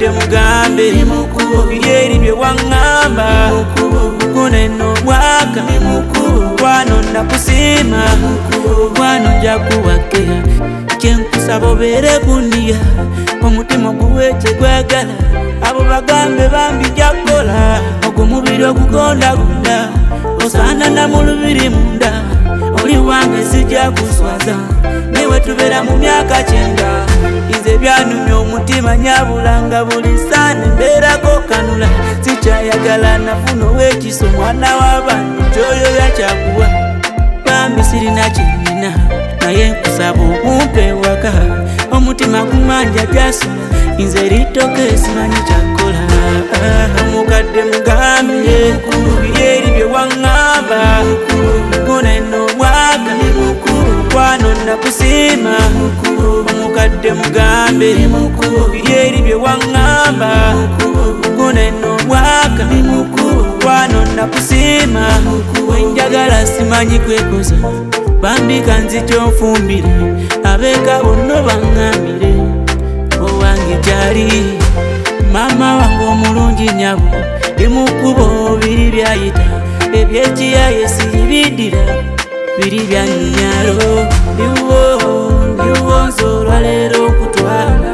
omukadde mugambe byeri bye waŋŋamba guneno mwaka kwano nakusiima kwano nja kuwakeya kyenkusaba obeere kunniya omutima oguwe kyegwagala abo bagambe bambi jakola ogumubiri ogugondagonda osaanana mu lubiri munda oli wange sijja kuswaza newe tubeera mu myaka 9 nze byanumya omutima nyabulanga buli saana mbeerako kanula sikyayagala nafuna ow'ekiso mwana w'abantu kyoyo yakyakuwa bambi sirina kyenina naye nkusaba okumpe waka omutima gumanja gyasula nze litoke simanyi kyakola omukadde mugambe byeri bye waŋŋamba guneno mwaka kwano nakusiima omukadde mugambe byeri bye waŋŋamba guneno mwaka kwano nakusiima wenjagala simanyi kwekoza bambi kanzija onfumbire abeeka bonna baŋŋambire owange gyali maama wange omulungi nyabo limukubo biri byayita ebyekiyaye siribiddira biri byanyunyalo ndiwo nze olwaleero okutwala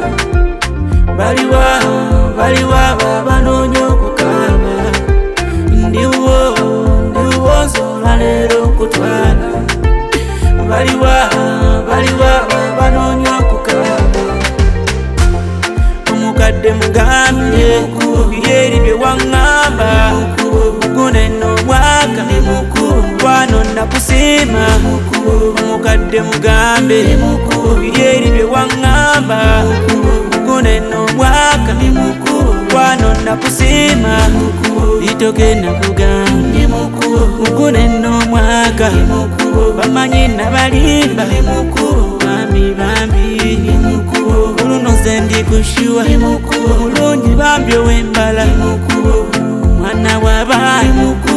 baliwa banoonya okukaaba ndiwo nze olwaleero okutwala baliwa banoonya okukaaba omukadde mugambe byeri bye waŋŋamba guneno mwaka kwano nakusiima omukadde mugambe byeri bye waŋŋamba guneno mwaka kwano nakusiima litoke nakugambye guneno mwaka bamanyi nabalimba bambi oluno nze ndikushiwa mulungi bambi owembala mwana w'abaana